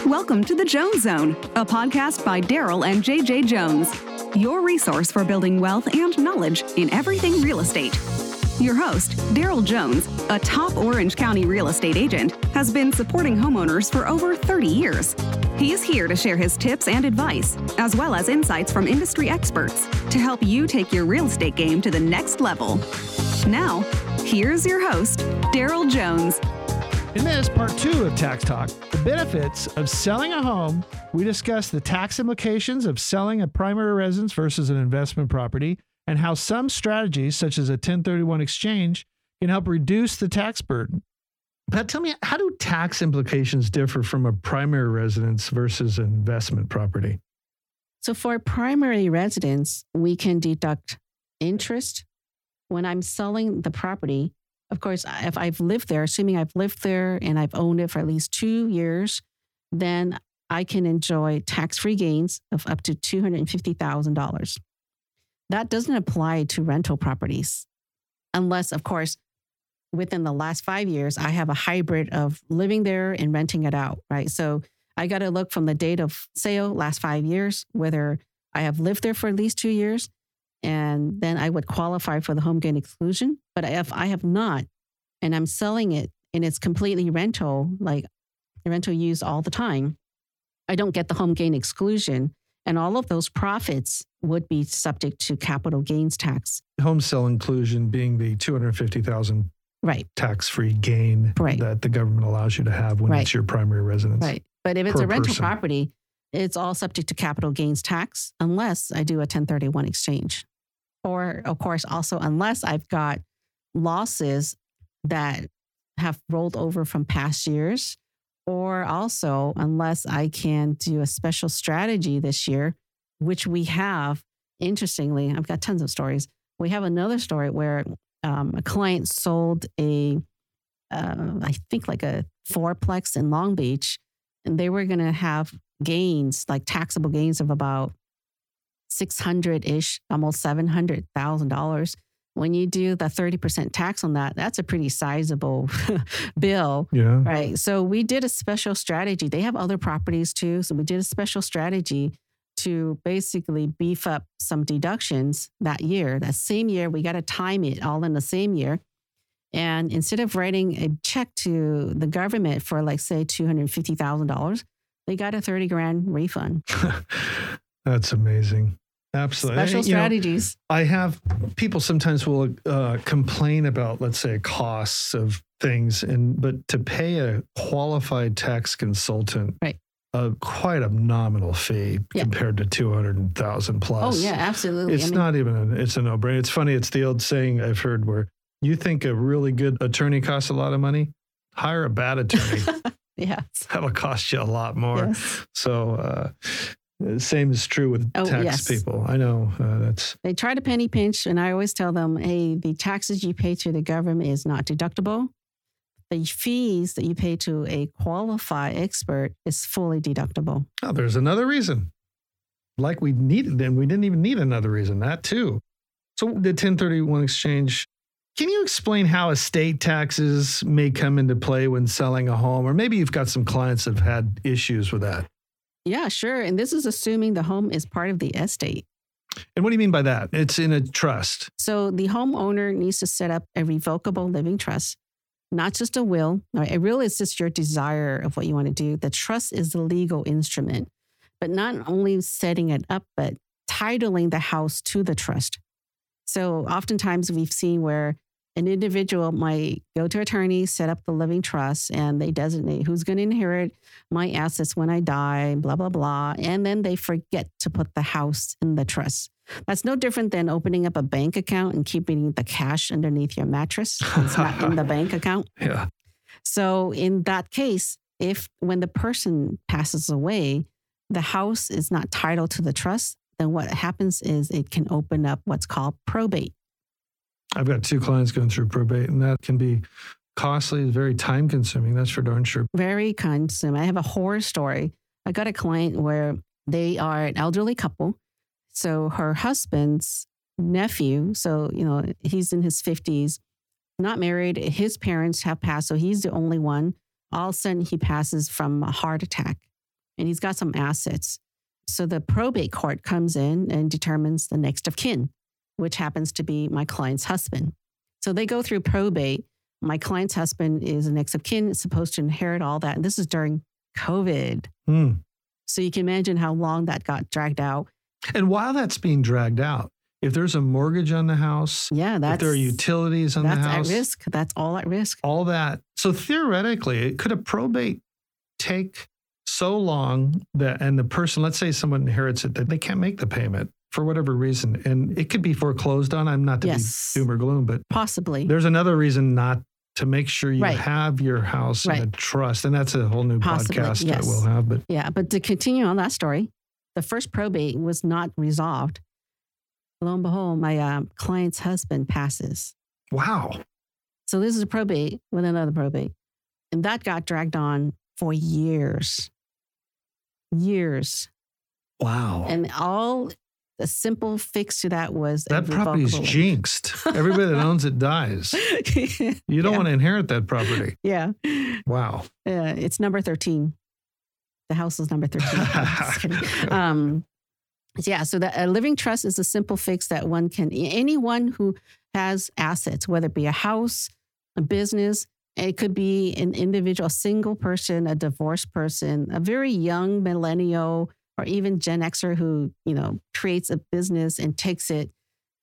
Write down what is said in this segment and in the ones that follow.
Welcome to the Jones Zone, a podcast by Daryl and JJ Jones, your resource for building wealth and knowledge in everything real estate. Your host, Daryl Jones, a top Orange County real estate agent, has been supporting homeowners for over 30 years. He is here to share his tips and advice, as well as insights from industry experts to help you take your real estate game to the next level. Now, here's your host, Daryl Jones. In this part 2 of Tax Talk, the benefits of selling a home, we discuss the tax implications of selling a primary residence versus an investment property, and how some strategies, such as a 1031 exchange, can help reduce the tax burden. Pat, tell me, how do tax implications differ from a primary residence versus an investment property? So for a primary residence, we can deduct interest. When I'm selling the property, of course, if I've lived there, assuming I've lived there and I've owned it for at least 2 years, then I can enjoy tax-free gains of up to $250,000. That doesn't apply to rental properties, unless, of course, within the last 5 years, I have a hybrid of living there and renting it out, right? So I got to look from the date of sale, last 5 years, whether I have lived there for at least 2 years, and then I would qualify for the home gain exclusion. But if I have not, and I'm selling it and it's completely rental, like rental use all the time, I don't get the home gain exclusion. And all of those profits would be subject to capital gains tax. Home sale inclusion being the $250,000 right. tax-free gain right. that the government allows you to have when right. it's your primary residence. Right. But if it's a rental person. property, it's all subject to capital gains tax unless I do a 1031 exchange. Or, of course, also unless I've got losses that have rolled over from past years, or also unless I can do a special strategy this year, which we have. Interestingly, I've got tons of stories. We have another story where a client sold I think like a fourplex in Long Beach, and they were going to have gains, like taxable gains of about $600-ish, almost $700,000. When you do the 30% tax on that, that's a pretty sizable bill, yeah. right? So we did a special strategy. They have other properties too. So we did a special strategy to basically beef up some deductions that year. That same year, we got to time it all in the same year. And instead of writing a check to the government for like, say, $250,000, they got a $30,000 refund. That's amazing. Absolutely. Special strategies. I have people sometimes will complain about, let's say, costs of things, but to pay a qualified tax consultant, right. Quite a nominal fee compared to $200,000 plus. Oh yeah, absolutely. It's not even it's a no-brainer. It's funny. It's the old saying I've heard where you think a really good attorney costs a lot of money, hire a bad attorney. Yes. That'll cost you a lot more. Yes. So, same is true with tax people. I know They try to penny pinch, and I always tell them, hey, the taxes you pay to the government is not deductible. The fees that you pay to a qualified expert is fully deductible. Oh, there's another reason. Like we needed them. We didn't even need another reason. That too. So the 1031 exchange, can you explain how estate taxes may come into play when selling a home? Or maybe you've got some clients that have had issues with that. Yeah, sure. And this is assuming the home is part of the estate. And what do you mean by that? It's in a trust. So the homeowner needs to set up a revocable living trust, not just a will. A will is just your desire of what you want to do. The trust is the legal instrument, but not only setting it up, but titling the house to the trust. So oftentimes we've seen where an individual might go to attorney, set up the living trust, and they designate who's going to inherit my assets when I die, blah, blah, blah. And then they forget to put the house in the trust. That's no different than opening up a bank account and keeping the cash underneath your mattress. It's not in the bank account. Yeah. So in that case, when the person passes away, the house is not titled to the trust, then what happens is it can open up what's called probate. I've got 2 clients going through probate, and that can be costly, very time consuming. That's for darn sure. Very consuming. I have a horror story. I got a client where they are an elderly couple. So her husband's nephew, so, he's in his 50s, not married. His parents have passed, so he's the only one. All of a sudden, he passes from a heart attack. and he's got some assets. So the probate court comes in and determines the next of kin, which happens to be my client's husband. So they go through probate. My client's husband is the next of kin, is supposed to inherit all that. And this is during COVID. So you can imagine how long that got dragged out. And while that's being dragged out, if there's a mortgage on the house, if there are utilities on the house, that's at risk. That's all at risk. All that. So theoretically, could a probate take so long that, and the person, let's say someone inherits it, that they can't make the payment for whatever reason, and it could be foreclosed on. I'm not to be doom or gloom, but possibly there's another reason not to make sure you have your house in a trust. And that's a whole new podcast that we'll have. But to continue on that story, the first probate was not resolved. Lo and behold, my client's husband passes. Wow. So this is a probate with another probate. And that got dragged on for years. Years. Wow. And all the simple fix to that was that property's jinxed. Everybody that owns it dies. You don't want to inherit that property. Yeah. Wow. It's number 13. The house is number 13. Just kidding. So a living trust is a simple fix that anyone who has assets, whether it be a house, a business, it could be an individual, a single person, a divorced person, a very young millennial, or even Gen Xer who, creates a business and takes it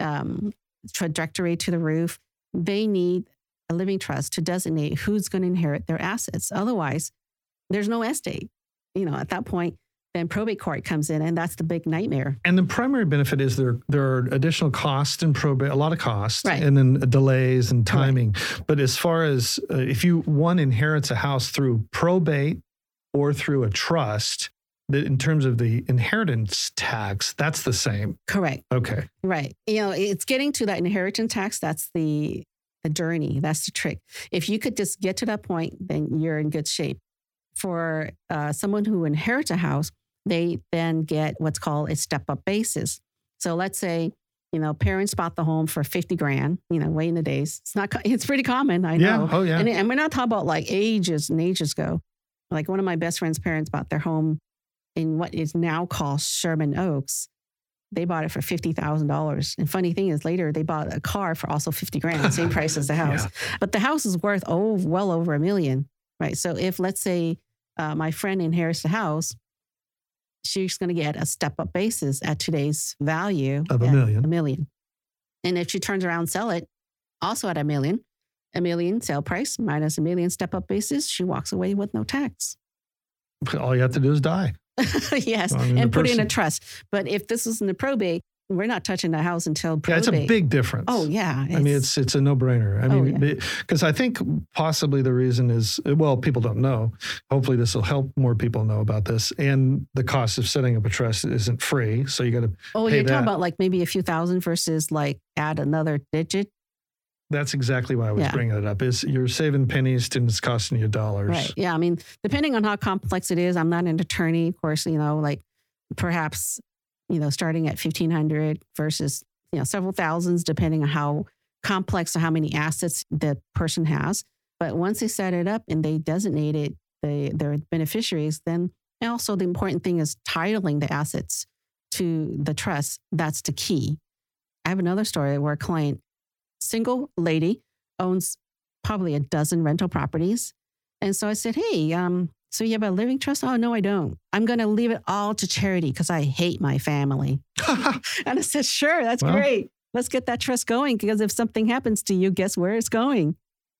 trajectory to the roof. They need a living trust to designate who's going to inherit their assets. Otherwise, there's no estate. At that point, then probate court comes in, and that's the big nightmare. And the primary benefit is there are additional costs in probate, a lot of costs, and then delays and timing. Correct. But as far as if one inherits a house through probate or through a trust, that in terms of the inheritance tax, that's the same. Correct. Okay. Right. It's getting to that inheritance tax. That's the journey. That's the trick. If you could just get to that point, then you're in good shape. For someone who inherits a house, they then get what's called a step-up basis. So let's say, parents bought the home for $50,000, way in the days. It's pretty common, I know. Yeah. Oh, yeah. And we're not talking about like ages and ages ago. Like one of my best friend's parents bought their home in what is now called Sherman Oaks. They bought it for $50,000. And funny thing is later they bought a car for also $50,000, same price as the house. Yeah. But the house is worth well over $1 million, right? So if let's say my friend inherits the house, she's going to get a step-up basis at today's value of $1 million. And if she turns around and sell it, also at $1 million sale price minus $1 million step-up basis, she walks away with no tax. All you have to do is die. Yes, and put in a trust. But if this is in the probate, we're not touching the house until probate. Yeah, it's a big difference. Oh, yeah. It's a no-brainer. Because I think possibly the reason is, people don't know. Hopefully this will help more people know about this. And the cost of setting up a trust isn't free. So you got to pay you're talking about like maybe a few thousand versus like add another digit? That's exactly why I was bringing it up, is you're saving pennies and it's costing you dollars. Right. Yeah. Depending on how complex it is, I'm not an attorney, of course, like perhaps, starting at $1,500 versus, several thousands, depending on how complex or how many assets the person has. But once they set it up and they designate it, their beneficiaries, then also the important thing is titling the assets to the trust. That's the key. I have another story where a client, single lady, owns probably a dozen rental properties. And so I said, hey, so you have a living trust? Oh, no, I don't. I'm going to leave it all to charity because I hate my family. And I said, sure, that's great. Let's get that trust going, because if something happens to you, guess where it's going?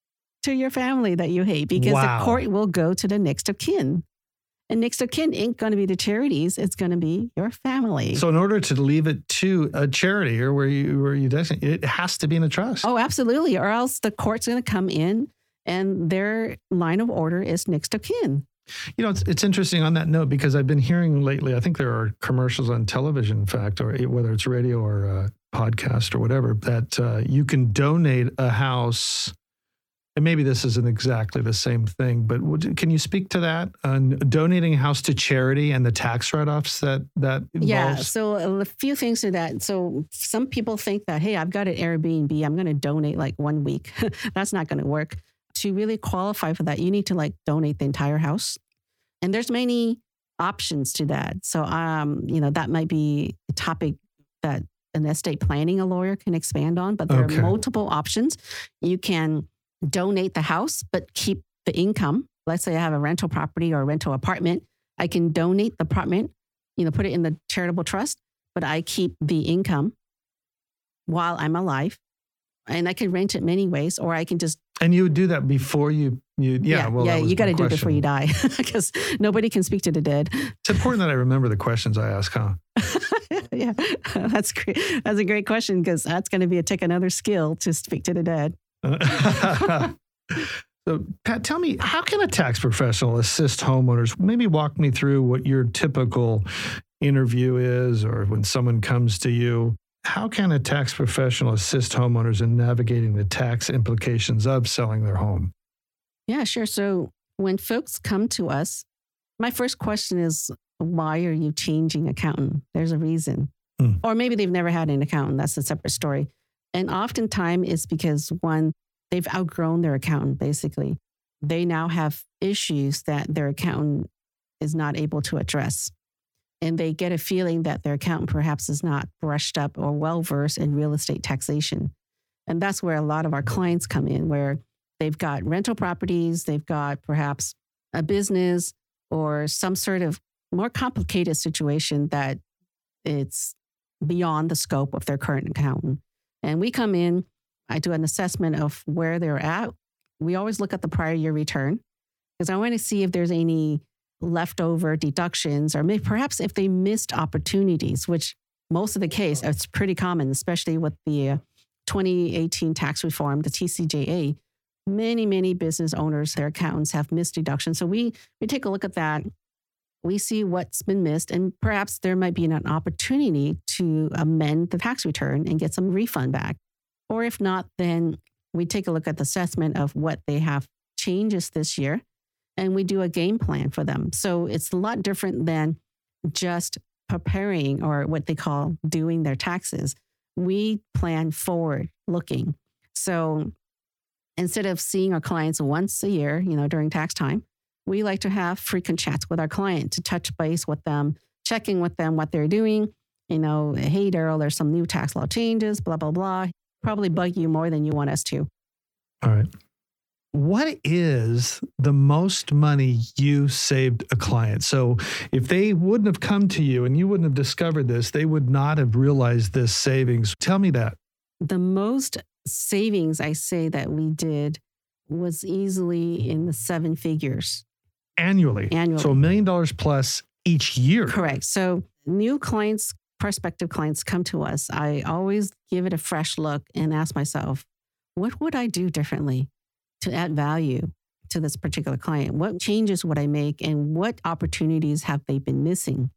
To your family that you hate, because the court will go to the next of kin. And next of kin ain't going to be the charities. It's going to be your family. So in order to leave it to a charity or where you designate, it has to be in a trust. Oh, absolutely. Or else the court's going to come in and their line of order is next of kin. It's interesting on that note, because I've been hearing lately, I think there are commercials on television, in fact, or whether it's radio or podcast or whatever, that you can donate a house. And maybe this isn't exactly the same thing, but can you speak to that? Donating a house to charity and the tax write-offs that involves? Yeah, so a few things to that. So some people think that, hey, I've got an Airbnb, I'm going to donate like 1 week. That's not going to work. To really qualify for that, you need to donate the entire house. And there's many options to that. So, that might be a topic that an estate planning a lawyer can expand on, but there are multiple options. You can donate the house, but keep the income. Let's say I have a rental property or a rental apartment. I can donate the apartment, put it in the charitable trust, but I keep the income while I'm alive. And I can rent it many ways, or I can just... And you would do that before you you got to do it before you die, because nobody can speak to the dead. It's important that I remember the questions I ask, huh? Yeah, that's great. That's a great question, because that's going to take another skill to speak to the dead. So, Pat, tell me, how can a tax professional assist homeowners? Maybe walk me through what your typical interview is, or when someone comes to you. How can a tax professional assist homeowners in navigating the tax implications of selling their home? Yeah, sure. So when folks come to us, my first question is, why are you changing accountant? There's a reason. Or maybe they've never had an accountant. That's a separate story. And oftentimes it's because, one, they've outgrown their accountant, basically. They now have issues that their accountant is not able to address. And they get a feeling that their accountant perhaps is not brushed up or well-versed in real estate taxation. And that's where a lot of our clients come in, where they've got rental properties, they've got perhaps a business or some sort of more complicated situation that it's beyond the scope of their current accountant. And we come in, I do an assessment of where they're at. We always look at the prior year return, because I want to see if there's any leftover deductions, or maybe perhaps if they missed opportunities, which most of the case, it's pretty common, especially with the 2018 tax reform, the TCJA. Many business owners, their accountants have missed deductions. So we take a look at that. We see what's been missed, and perhaps there might be an opportunity to amend the tax return and get some refund back. Or if not, then we take a look at the assessment of what they have changes this year, and we do a game plan for them. So it's a lot different than just preparing, or what they call doing their taxes. We plan forward looking. So instead of seeing our clients once a year, during tax time, we like to have frequent chats with our client to touch base with them, checking with them what they're doing. Hey, Daryl, there's some new tax law changes, blah, blah, blah. Probably bug you more than you want us to. All right. What is the most money you saved a client? So if they wouldn't have come to you and you wouldn't have discovered this, they would not have realized this savings. Tell me that. The most savings I say that we did was easily in the 7 figures. Annually. So $1 million plus each year. Correct. So new clients, prospective clients come to us. I always give it a fresh look and ask myself, what would I do differently to add value to this particular client? What changes would I make, and what opportunities have they been missing?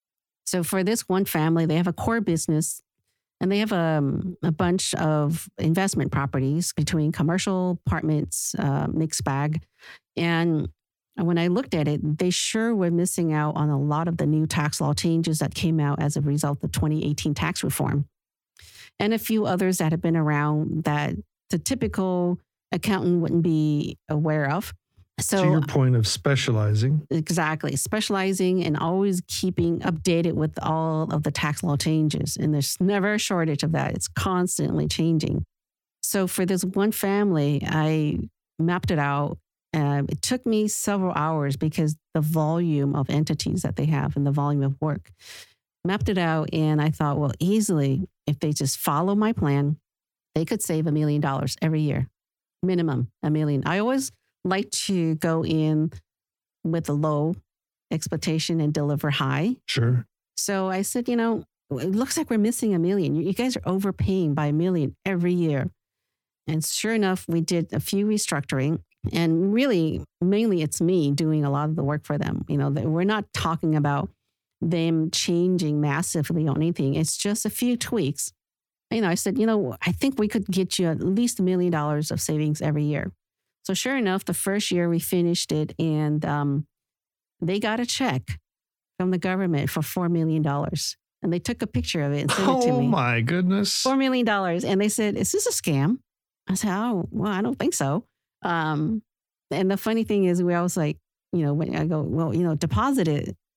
So for this one family, they have a core business, and they have a bunch of investment properties between commercial, apartments, mixed bag. And when I looked at it, they sure were missing out on a lot of the new tax law changes that came out as a result of 2018 tax reform, and a few others that have been around that the typical accountant wouldn't be aware of. So to your point of specializing. Exactly. Specializing and always keeping updated with all of the tax law changes. And there's never a shortage of that. It's constantly changing. So for this one family, I mapped it out. It took me several hours because the volume of entities that they have and the volume of work. Mapped it out, and I thought, well, easily, if they just follow my plan, they could save $1 million every year. Minimum $1 million. I always like to go in with a low expectation and deliver high. Sure. So I said, it looks like we're missing $1 million. You guys are overpaying by $1 million every year. And sure enough, we did a few restructuring, and really, mainly it's me doing a lot of the work for them. We're not talking about them changing massively on anything. It's just a few tweaks. I said, I think we could get you at least $1 million of savings every year. So sure enough, the first year we finished it, and they got a check from the government for $4 million. And they took a picture of it and sent it to me. Oh my goodness. $4 million. And they said, is this a scam? I said, oh, well, I don't think so. And the funny thing is, we always like, when I go, well, deposit it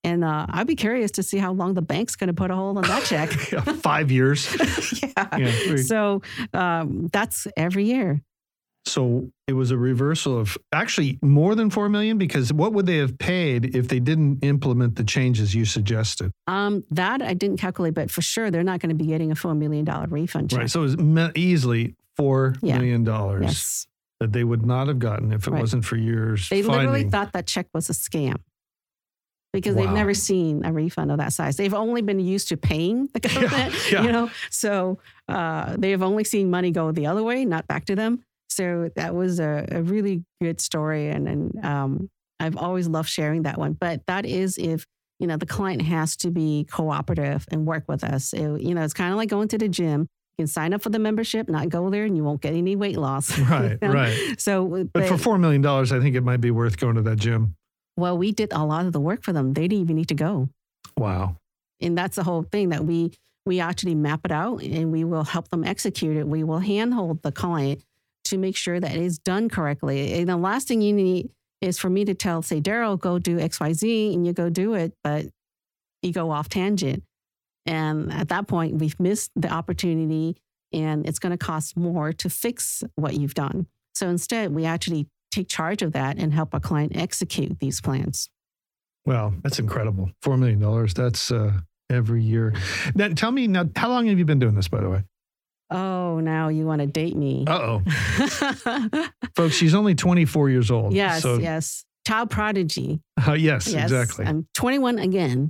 And I'd be curious to see how long the bank's going to put a hold on that check. 5 years. Yeah. So that's every year. So it was a reversal of actually more than $4 million, because what would they have paid if they didn't implement the changes you suggested? That I didn't calculate, but for sure they're not going to be getting a $4 million refund check. Right. So it was easily $4 million Yes. that they would not have gotten if it wasn't for years. They literally thought that check was a scam because they've never seen a refund of that size. They've only been used to paying the government, so they've only seen money go the other way, not back to them. So that was a really good story. And I've always loved sharing that one. But that is if, the client has to be cooperative and work with us. It's kind of like going to the gym. You can sign up for the membership, not go there, and you won't get any weight loss. Right, right. So, but for $4 million, I think it might be worth going to that gym. Well, we did a lot of the work for them. They didn't even need to go. Wow. And that's the whole thing, that we actually map it out and we will help them execute it. We will handhold the client to make sure that it is done correctly. And the last thing you need is for me to say, Daryl, go do XYZ, and you go do it, but you go off tangent. And at that point, we've missed the opportunity and it's going to cost more to fix what you've done. So instead, we actually take charge of that and help our client execute these plans. Wow, that's incredible. $4 million, that's every year. Now, tell me, how long have you been doing this, by the way? Oh, now you want to date me. Uh-oh. Folks, she's only 24 years old. Yes. Child prodigy. Yes, exactly. I'm 21 again.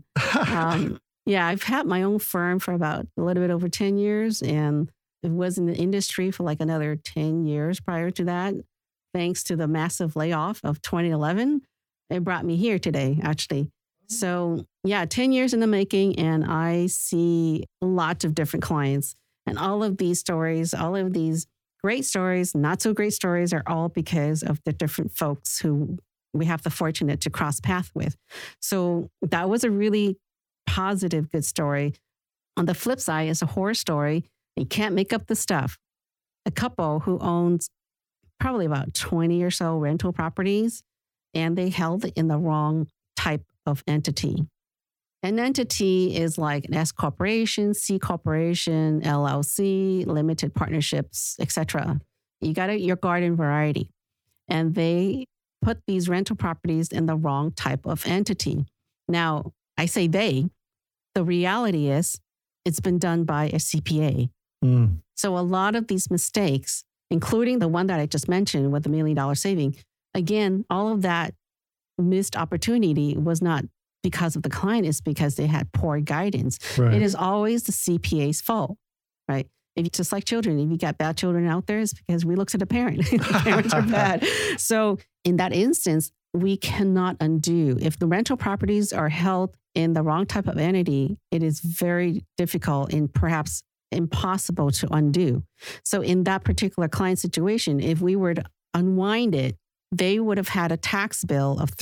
I've had my own firm for about a little bit over 10 years, and it was in the industry for like another 10 years prior to that. Thanks to the massive layoff of 2011, it brought me here today, actually. So 10 years in the making, and I see lots of different clients. And all of these stories, all of these great stories, not so great stories, are all because of the different folks who we have the fortunate to cross paths with. So that was a really positive, good story. On the flip side, it's a horror story. You can't make up the stuff. A couple who owns probably about 20 or so rental properties, and they held in the wrong type of entity. An entity is like an S corporation, C corporation, LLC, limited partnerships, etc. You got your garden variety. And they put these rental properties in the wrong type of entity. Now, I say they. The reality is it's been done by a CPA. So a lot of these mistakes, including the one that I just mentioned with the $1 million saving, again, all of that missed opportunity was not because of the client, it's because they had poor guidance. Right. It is always the CPA's fault, right? If just like children, if you got bad children out there, it's because we looked at the parent. The parents are bad. So in that instance, we cannot undo. If the rental properties are held in the wrong type of entity, it is very difficult and perhaps impossible to undo. So in that particular client situation, if we were to unwind it, they would have had a tax bill of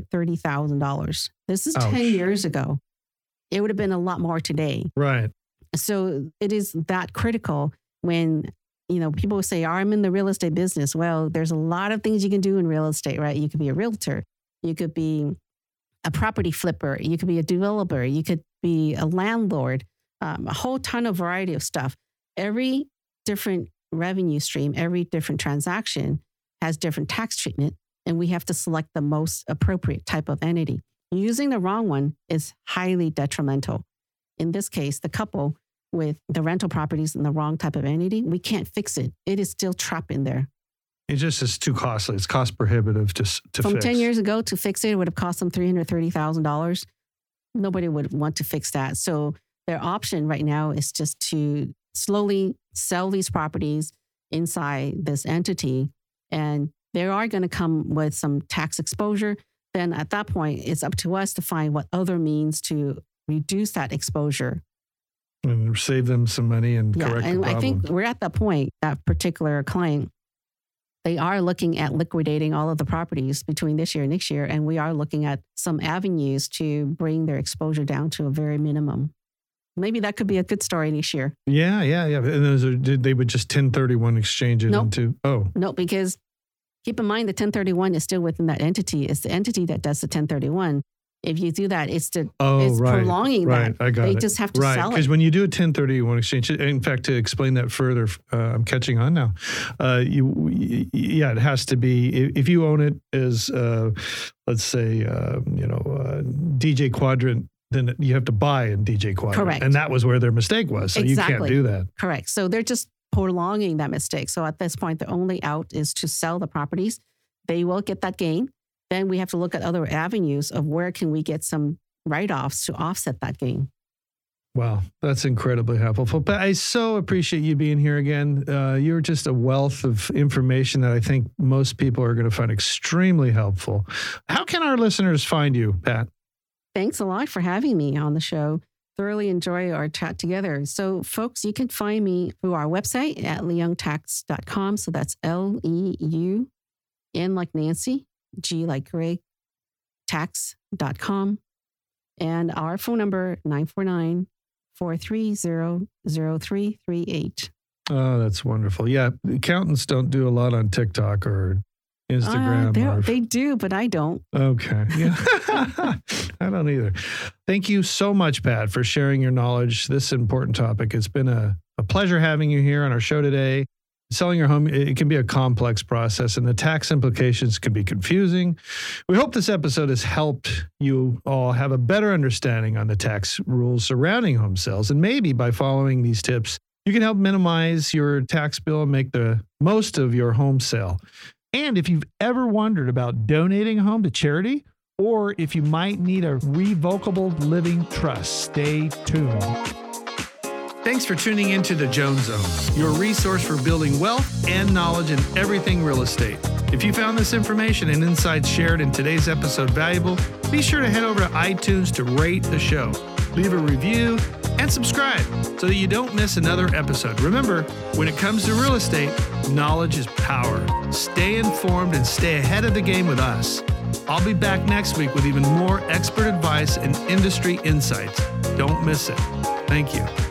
$330,000. This is 10 years ago. It would have been a lot more today. Right. So it is that critical when, people say, I'm in the real estate business. Well, there's a lot of things you can do in real estate, right? You could be a realtor. You could be a property flipper. You could be a developer. You could be a landlord, a whole ton of variety of stuff. Every different revenue stream, every different transaction has different tax treatment, and we have to select the most appropriate type of entity. Using the wrong one is highly detrimental. In this case, the couple with the rental properties in the wrong type of entity, we can't fix it. It is still trapped in there. It just is too costly. It's cost prohibitive to From fix. 10 years ago to fix it, it would have cost them $330,000. Nobody would want to fix that. So their option right now is just to slowly sell these properties inside this entity. And they are going to come with some tax exposure. Then at that point, it's up to us to find what other means to reduce that exposure. And save them some money and correct the problem. I think we're at that point, that particular client, they are looking at liquidating all of the properties between this year and next year. And we are looking at some avenues to bring their exposure down to a very minimum. Maybe that could be a good story next year. Yeah. And they would just 1031 exchange it into... No, because keep in mind the 1031 is still within that entity. It's the entity that does the 1031. If you do that, it's prolonging that. I got it. They just have to sell it. Because when you do a 1031 exchange, in fact, to explain that further, I'm catching on now. It has to be, if you own it as, let's say, DJ Quadrant, then you have to buy in DJ Quadrant. Correct. And that was where their mistake was. So exactly. You can't do that. Correct. So they're just prolonging that mistake. So at this point, the only out is to sell the properties. They will get that gain. Then we have to look at other avenues of where can we get some write-offs to offset that gain. Wow, that's incredibly helpful. But I so appreciate you being here again. You're just a wealth of information that I think most people are going to find extremely helpful. How can our listeners find you, Pat? Thanks a lot for having me on the show. Thoroughly enjoy our chat together. So, folks, you can find me through our website at leungtax.com. So that's LEU, N like Nancy, G like Greg, tax.com. And our phone number, 949-430-0338. Oh, that's wonderful. Yeah, accountants don't do a lot on TikTok or Instagram. They do, but I don't. Okay. Yeah. I don't either. Thank you so much, Pat, for sharing your knowledge. This important topic. It's been a pleasure having you here on our show today. Selling your home, it can be a complex process, and the tax implications can be confusing. We hope this episode has helped you all have a better understanding on the tax rules surrounding home sales. And maybe by following these tips, you can help minimize your tax bill and make the most of your home sale. And if you've ever wondered about donating a home to charity, or if you might need a revocable living trust, stay tuned. Thanks for tuning into The Jones Zone, your resource for building wealth and knowledge in everything real estate. If you found this information and insights shared in today's episode valuable, be sure to head over to iTunes to rate the show, leave a review, and subscribe so that you don't miss another episode. Remember, when it comes to real estate, knowledge is power. Stay informed and stay ahead of the game with us. I'll be back next week with even more expert advice and industry insights. Don't miss it. Thank you.